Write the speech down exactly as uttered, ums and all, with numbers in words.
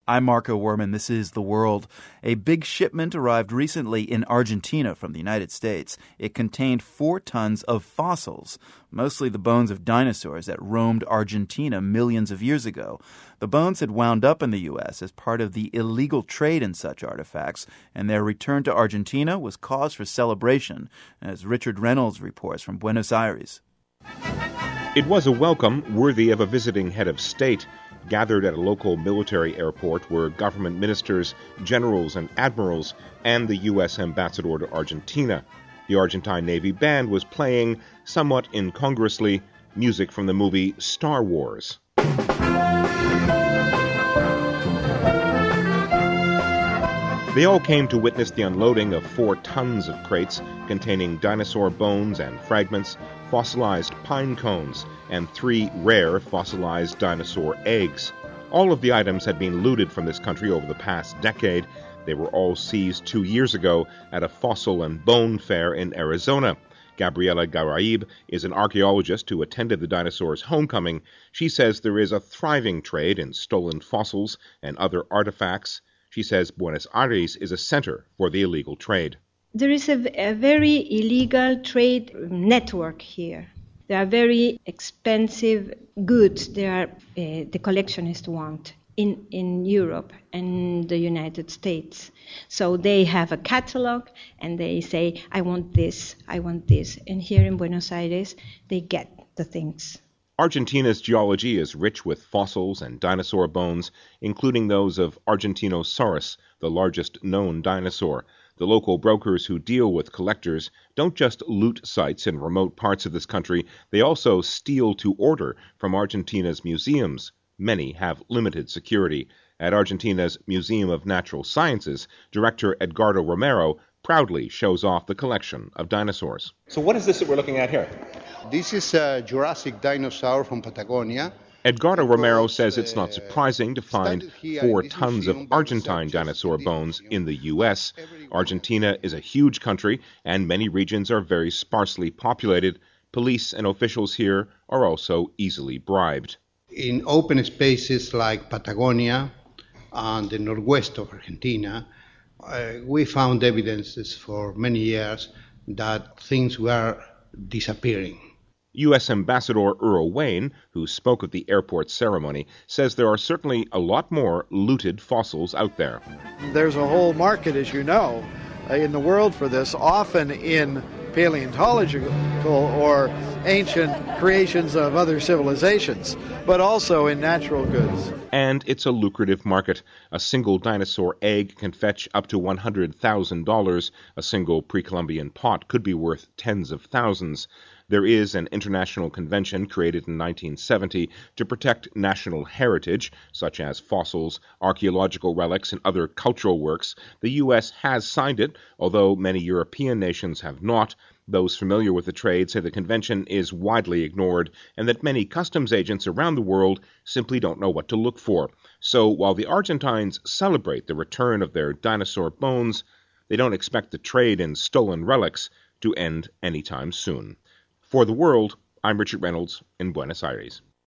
I'm Marco Werman. This is The World. A big shipment arrived recently in Argentina from the United States. It contained four tons of fossils, mostly the bones of dinosaurs that roamed Argentina millions of years ago. The bones had wound up in the U S as part of the illegal trade in such artifacts, and their return to Argentina was cause for celebration, as Richard Reynolds reports from Buenos Aires. It was a welcome worthy of a visiting head of state. Gathered at a local military airport were government ministers, generals, and admirals, and the U S ambassador to Argentina. The Argentine Navy Band was playing, somewhat incongruously, music from the movie Star Wars. They all came to witness the unloading of four tons of crates containing dinosaur bones and fragments, fossilized pine cones, and three rare fossilized dinosaur eggs. All of the items had been looted from this country over the past decade. They were all seized two years ago at a fossil and bone fair in Arizona. Gabriela Garaib is an archaeologist who attended the dinosaurs' homecoming. She says there is a thriving trade in stolen fossils and other artifacts. She says Buenos Aires is a center for the illegal trade. There is a, a very illegal trade network here. There are very expensive goods there are, uh, the collectionists want in, in Europe and the United States. So they have a catalog and they say, I want this, I want this. And here in Buenos Aires, they get the things. Argentina's geology is rich with fossils and dinosaur bones, including those of Argentinosaurus, the largest known dinosaur. The local brokers who deal with collectors don't just loot sites in remote parts of this country, they also steal to order from Argentina's museums. Many have limited security. At Argentina's Museum of Natural Sciences, director Edgardo Romero proudly shows off the collection of dinosaurs. So what is this that we're looking at here? This is a Jurassic dinosaur from Patagonia. Edgardo Romero says it's not surprising to find four tons of Argentine dinosaur bones in the U S. Argentina is a huge country, and many regions are very sparsely populated. Police and officials here are also easily bribed. In open spaces like Patagonia and the northwest of Argentina, uh, we found evidences for many years that things were disappearing. U S Ambassador Earl Wayne, who spoke at the airport ceremony, says there are certainly a lot more looted fossils out there. There's a whole market, as you know, in the world for this, often in paleontological or ancient creations of other civilizations, but also in natural goods. And it's a lucrative market. A single dinosaur egg can fetch up to one hundred thousand dollars. A single pre-Columbian pot could be worth tens of thousands. There is an international convention created in nineteen seventy to protect national heritage, such as fossils, archaeological relics, and other cultural works. The U S has signed it, although many European nations have not. Those familiar with the trade say the convention is widely ignored and that many customs agents around the world simply don't know what to look for. So while the Argentines celebrate the return of their dinosaur bones, they don't expect the trade in stolen relics to end anytime soon. For The World, I'm Richard Reynolds in Buenos Aires.